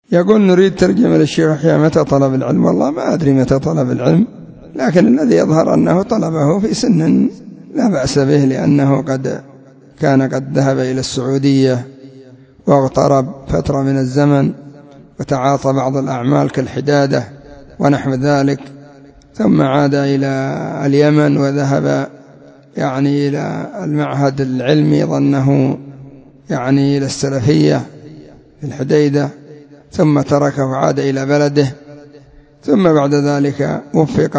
يقول نريد ترجمة للشيخ يحيى متى طلب العلم. والله ما أدري متى طلب العلم، لكن الذي يظهر أنه طلبه في سن لا بأس به، لأنه كان ذهب إلى السعودية واغترب فترة من الزمن وتعاطى بعض الأعمال كالحدادة ونحو ذلك، ثم عاد إلى اليمن وذهب يعني إلى المعهد العلمي ظنه يعني إلى السلفية في الحديدة، ثم تركه وعاد إلى بلده، ثم بعد ذلك وفق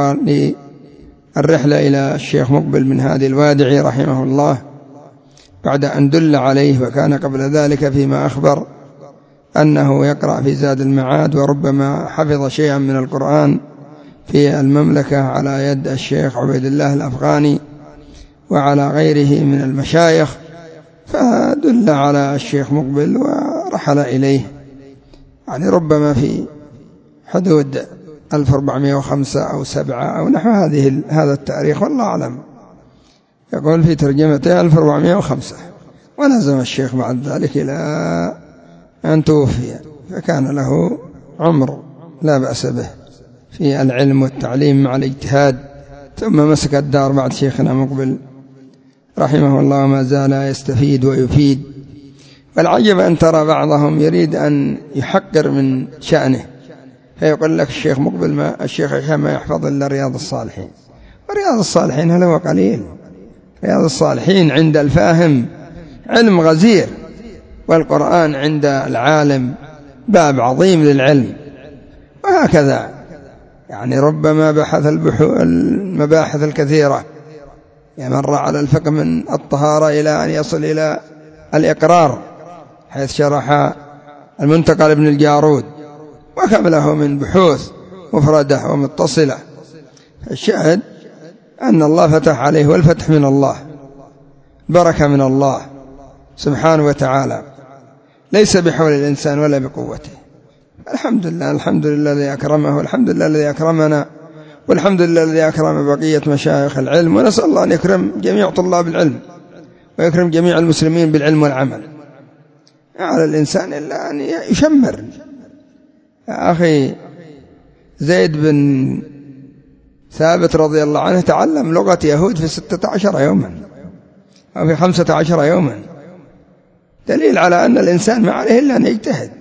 للرحلة إلى الشيخ مقبل من هادي الوادعي رحمه الله، بعد أن دل عليه، وكان قبل ذلك فيما أخبر أنه يقرأ في زاد المعاد، وربما حفظ شيئا من القرآن في المملكة على يد الشيخ عبيد الله الأفغاني وعلى غيره من المشايخ، فدل على الشيخ مقبل ورحل إليه، يعني ربما في حدود 1405 أو 7 أو نحو هذا التاريخ، والله أعلم. يقول في ترجمته 1405، ولزم الشيخ بعد ذلك إلى أن توفي، فكان له عمر لا بأس به في العلم والتعليم مع الاجتهاد، ثم مسك الدار بعد شيخنا مقبل رحمه الله ما زال يستفيد ويفيد. والعجب أن ترى بعضهم يريد أن يحقر من شأنه، فيقول لك الشيخ مقبل الشيخ يحيى ما يحفظ إلا رياض الصالحين، ورياض الصالحين هل هو قليل؟ رياض الصالحين عند الفاهم علم غزير، والقرآن عند العالم باب عظيم للعلم، وهكذا يعني ربما بحث المباحث الكثيرة، يمر على الفقه من الطهارة إلى أن يصل إلى الإقرار، حيث شرح المنتقى لابن الجارود، وكم له من بحوث مفردة ومتصلة. الشاهد أن الله فتح عليه، والفتح من الله، بركة من الله سبحانه وتعالى، ليس بحول الإنسان ولا بقوته. الحمد لله، الحمد لله الذي أكرمه، والحمد لله الذي أكرمنا، والحمد لله الذي أكرم بقية مشايخ العلم، ونسأل الله أن يكرم جميع طلاب العلم ويكرم جميع المسلمين بالعلم والعمل. على الإنسان إلا أن يشمر. يا أخي زيد بن ثابت رضي الله عنه تعلم لغة يهود في 16 يوما أو في 15 يوما، دليل على أن الإنسان ما عليه إلا أن يجتهد.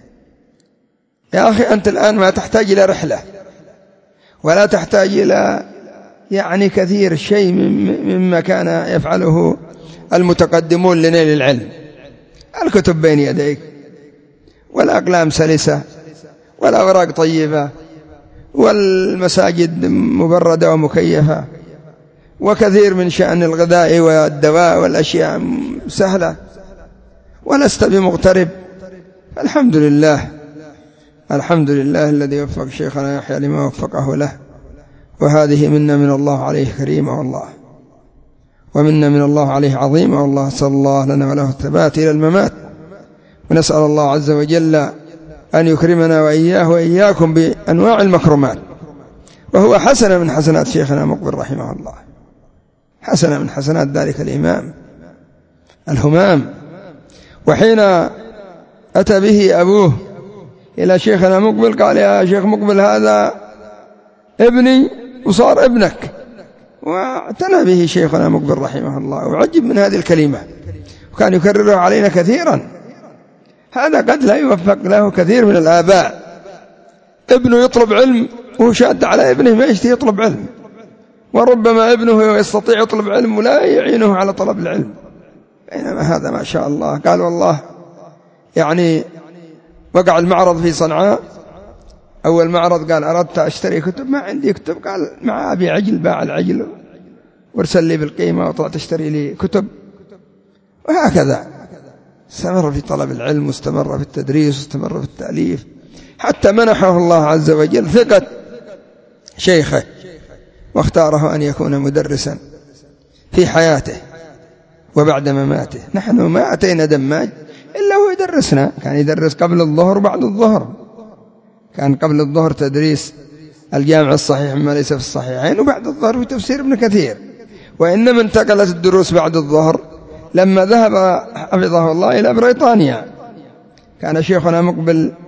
يا أخي أنت الآن ما تحتاج إلى رحلة، ولا تحتاج إلى يعني كثير شيء مما كان يفعله المتقدمون لنيل العلم. الكتب بين يديك، والأقلام سلسة، والأوراق طيبة، والمساجد مبردة ومكيفة، وكثير من شأن الغذاء والدواء والأشياء سهلة، ولست بمغترب. الحمد لله، الحمد لله الذي وفق شيخنا يحيى لما وفقه له، وهذه منا من الله عليه كريمة، والله ومنا من الله عليه عظيمة، والله صلى الله لنا وله الثبات إلى الممات. ونسأل الله عز وجل أن يكرمنا وإياه وإياكم بأنواع المكرمات، وهو حسنة من حسنات شيخنا مقبل رحمه الله، حسنة من حسنات ذلك الإمام الهمام. وحين أتى به أبوه إلى شيخنا مقبل قال يا شيخ مقبل هذا ابني وصار ابنك، واعتنى به شيخنا مقبل رحمه الله، وعجب من هذه الكلمة، وكان يكررها علينا كثيرا. هذا قد لا يوفق له كثير من الآباء، ابنه يطلب علم وهو شاد على ابنه ما يشتهي يطلب علم، وربما ابنه يستطيع يطلب علم ولا يعينه على طلب العلم، بينما هذا ما شاء الله. قال والله يعني وقع المعرض في صنعاء، أول معرض قال أردت أشتري كتب، ما عندي كتب، قال مع أبي عجل، باع العجل وارسل لي بالقيمة وطلعت أشتري لي كتب. وهكذا استمر في طلب العلم، واستمر في التدريس، واستمر في التأليف، حتى منحه الله عز وجل ثقة شيخه، واختاره أن يكون مدرسا في حياته وبعد مماته. نحن ما أتينا دماج إلا هو يدرسنا، كان يدرس قبل الظهر وبعد الظهر، كان قبل الظهر تدريس الجامع الصحيح مما ليس في الصحيحين، وبعد الظهر في تفسير ابن كثير. وإنما انتقلت الدروس بعد الظهر لما ذهب حفظه الله إلى بريطانيا. كان شيخنا مقبل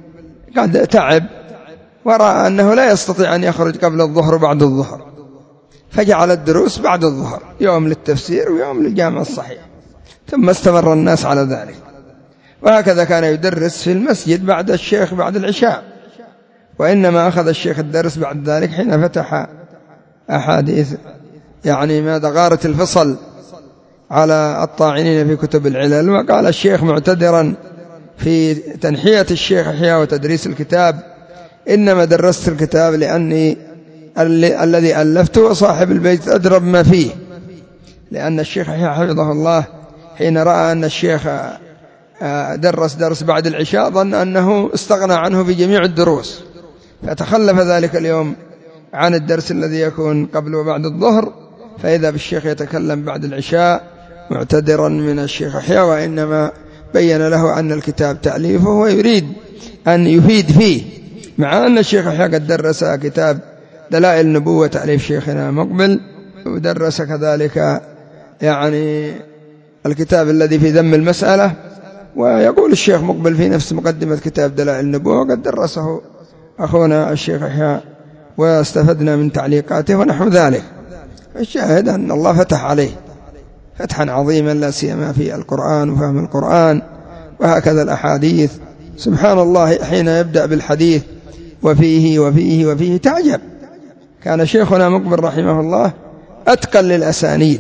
قد تعب ورأى أنه لا يستطيع أن يخرج قبل الظهر وبعد الظهر، فجعل الدروس بعد الظهر، يوم للتفسير ويوم للجامع الصحيح، ثم استمر الناس على ذلك. وهكذا كان يدرس في المسجد بعد الشيخ بعد العشاء، وإنما أخذ الشيخ الدرس بعد ذلك حين فتح أحاديث يعني ماذا غارة الفصل على الطاعنين في كتب العلل. وقال الشيخ معتذرا في تنحية الشيخ يحيى وتدريس الكتاب: إنما درست الكتاب لأني الذي ألفته صاحب البيت أدرى بما فيه، لأن الشيخ يحيى حفظه الله حين رأى أن الشيخ درس بعد العشاء ظن أنه استغنى عنه في جميع الدروس، فتخلف ذلك اليوم عن الدرس الذي يكون قبل وبعد الظهر، فإذا بالشيخ يتكلم بعد العشاء معتذرا من الشيخ يحيى، وإنما بين له أن الكتاب تأليفه ويريد أن يفيد فيه، مع أن الشيخ يحيى قد درس كتاب دلائل النبوة تأليف شيخنا مقبل، ودرس كذلك يعني الكتاب الذي في ذم المسألة. ويقول الشيخ مقبل في نفس مقدمة كتاب دلائل النبوة وقد درسه أخونا الشيخ يحيى واستفدنا من تعليقاته ونحو ذلك. الشاهد أن الله فتح عليه فتحا عظيما، لا سيما في القرآن وفهم القرآن، وهكذا الأحاديث. سبحان الله حين يبدأ بالحديث وفيه وفيه وفيه تعجب. كان شيخنا مقبل رحمه الله أتقن للأسانيد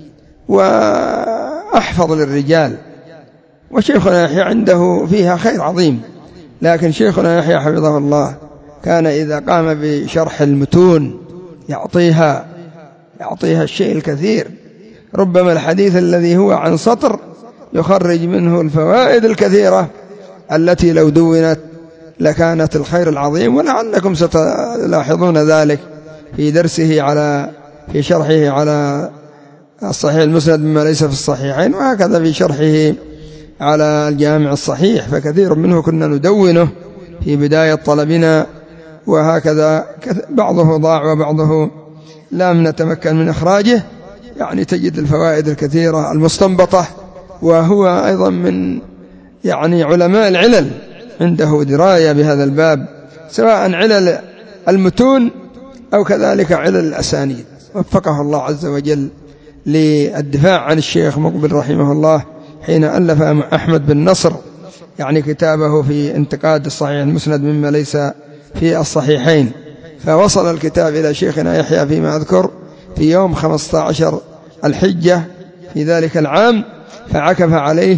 وأحفظ للرجال، وشيخنا يحيى عنده فيها خير عظيم، لكن شيخنا يحيى حفظه الله كان إذا قام بشرح المتون يعطيها الشيء الكثير، ربما الحديث الذي هو عن سطر يخرج منه الفوائد الكثيرة التي لو دونت لكانت الخير العظيم. ولعلكم ستلاحظون ذلك في درسه في شرحه على الصحيح المسند مما ليس في الصحيحين، وهكذا في شرحه على الجامع الصحيح، فكثير منه كنا ندونه في بداية طلبنا، وهكذا بعضه ضاع وبعضه لم نتمكن من إخراجه. يعني تجد الفوائد الكثيرة المستنبطة، وهو أيضا من يعني علماء العلل، عنده دراية بهذا الباب، سواء علل المتون أو كذلك علل الأسانيد. وفقه الله عز وجل للدفاع عن الشيخ مقبل رحمه الله حين ألف أحمد بن نصر يعني كتابه في انتقاد الصحيح المسند مما ليس في الصحيحين، فوصل الكتاب إلى شيخنا يحيى فيما أذكر في يوم 15 الحجة في ذلك العام، فعكف عليه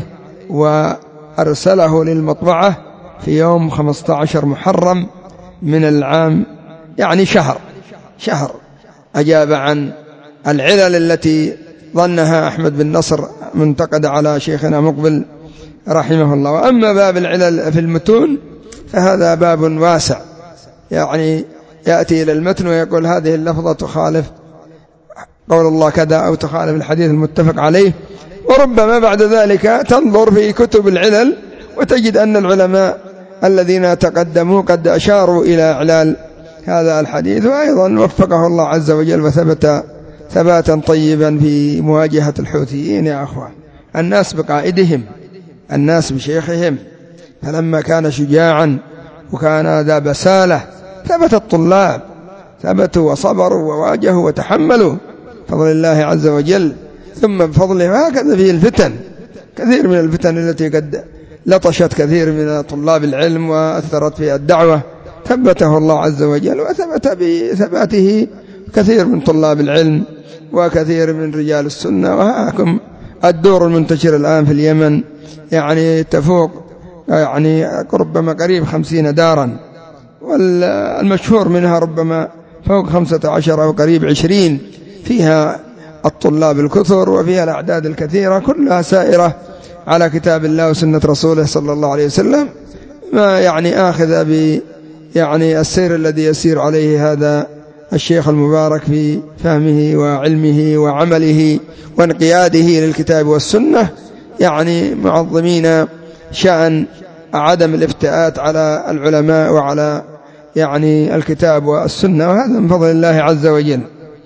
وأرسله للمطبعة في يوم 15 محرم من العام، يعني شهر أجاب عن العلل التي ظنها أحمد بن نصر منتقد على شيخنا مقبل رحمه الله. وأما باب العلل في المتون فهذا باب واسع، يعني يأتي إلى المتن ويقول هذه اللفظة تخالف قول الله كذا أو تخالف الحديث المتفق عليه، وربما بعد ذلك تنظر في كتب العلل وتجد أن العلماء الذين تقدموا قد أشاروا إلى إعلال هذا الحديث. وأيضا وفقه الله عز وجل وثبت ثباتا طيبا في مواجهة الحوثيين. يا أخوة، الناس بقائدهم، الناس بشيخهم، فلما كان شجاعا وكان ذا بسالة ثبت الطلاب، ثبتوا وصبروا وواجهوا وتحملوا بفضل الله عز وجل. ثم بفضله هكذا في الفتن، كثير من الفتن التي قد لطشت كثير من طلاب العلم وأثرت في الدعوة ثبته الله عز وجل، وثبت بثباته كثير من طلاب العلم وكثير من رجال السنة. وهاكم الدور المنتشر الآن في اليمن يعني تفوق يعني ربما قريب 50 دارا، والمشهور منها ربما فوق 15 أو قريب 20، فيها الطلاب الكثر وفيها الأعداد الكثيرة، كلها سائرة على كتاب الله وسنة رسوله صلى الله عليه وسلم، ما يعني آخذ يعني السير الذي يسير عليه هذا الشيخ المبارك في فهمه وعلمه وعمله وانقياده للكتاب والسنة، يعني معظمين شأن عدم الافتئات على العلماء وعلى يعني الكتاب والسنة، وهذا من فضل الله عز وجل.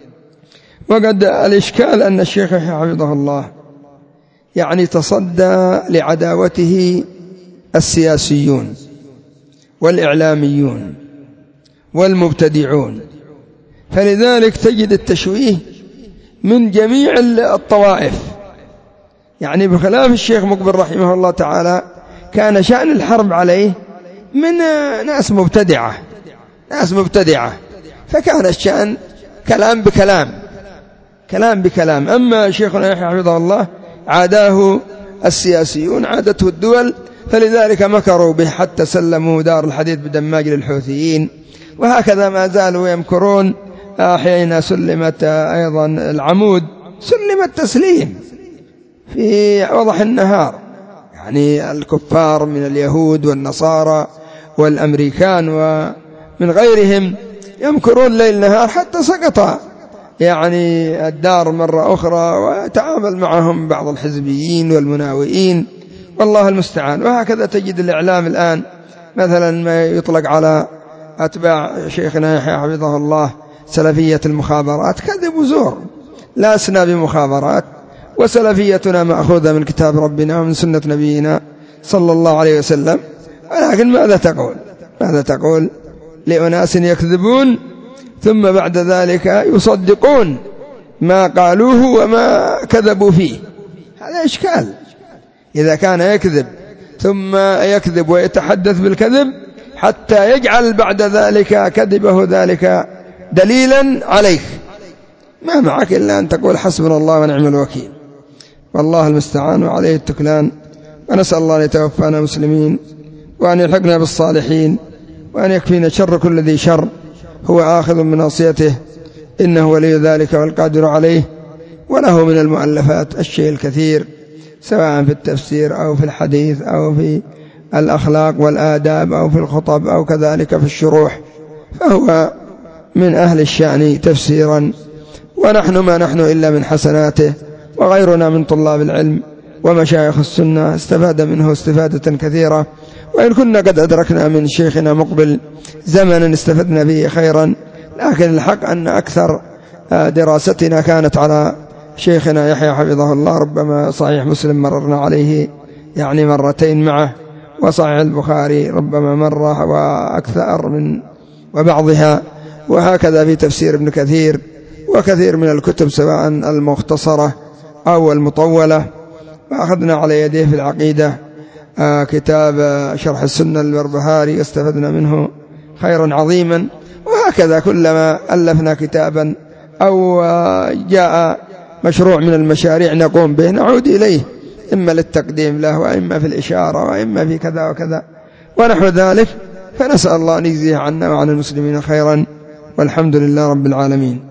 وقد الإشكال أن الشيخ حفظه الله يعني تصدى لعداوته السياسيون والإعلاميون والمبتدعون. فلذلك تجد التشويه من جميع الطوائف. يعني بخلاف الشيخ مقبل رحمه الله تعالى كان شأن الحرب عليه من ناس مبتدعة، فكان الشأن كلام بكلام. أما شيخنا يحيى حفظه الله عاداه السياسيون، عادته الدول، فلذلك مكروا به حتى سلموا دار الحديث بدماج للحوثيين، وهكذا ما زالوا يمكرون. حين سلمت أيضا العمود سلمت تسليم في وضح النهار، يعني الكفار من اليهود والنصارى والأمريكان ومن غيرهم يمكرون ليل نهار حتى سقط يعني الدار مرة أخرى، وتعامل معهم بعض الحزبيين والمناوئين، والله المستعان. وهكذا تجد الإعلام الآن مثلا ما يطلق على أتباع شيخنا يحيى حفظه الله سلفية المخابرات، كذب وزور، لسنا بمخابرات، وسلفيتنا مأخوذة من كتاب ربنا ومن سنة نبينا صلى الله عليه وسلم. ولكن ماذا تقول لأناس يكذبون ثم بعد ذلك يصدقون ما قالوه وما كذبوا فيه؟ هذا إشكال. إذا كان يكذب ثم يكذب ويتحدث بالكذب حتى يجعل بعد ذلك كذبه ذلك دليلا عليك، ما معك إلا أن تقول حسبنا الله ونعم الوكيل، والله المستعان وعليه التكلان. ونسأل الله أن يتوفانا مسلمين، وأن يلحقنا بالصالحين، وأن يكفينا شر كل ذي شر، هو آخذ من ناصيته، إنه ولي ذلك والقادر عليه. وله من المؤلفات الشيء الكثير، سواء في التفسير أو في الحديث أو في الأخلاق والآداب أو في الخطب أو كذلك في الشروح، فهو من أهل الشأن تفسيرا. ونحن ما نحن إلا من حسناته، وغيرنا من طلاب العلم ومشايخ السنة استفاد منه استفادة كثيرة. وإن كنا قد أدركنا من شيخنا مقبل زمنا استفدنا به خيرا، لكن الحق أن أكثر دراستنا كانت على شيخنا يحيى حفظه الله. ربما صحيح مسلم مررنا عليه يعني مرتين معه، وصحيح البخاري ربما مرة وأكثر من وبعضها، وهكذا في تفسير ابن كثير وكثير من الكتب سواء المختصرة أو المطولة. وأخذنا على يديه في العقيدة كتاب شرح السنة للبربهاري، استفدنا منه خيرا عظيما. وهكذا كلما ألفنا كتابا أو جاء مشروع من المشاريع نقوم به نعود إليه، إما للتقديم له وإما في الإشارة وإما في كذا وكذا ونحو ذلك. فنسأل الله أن يجزيه عنا وعن المسلمين خيرا، والحمد لله رب العالمين.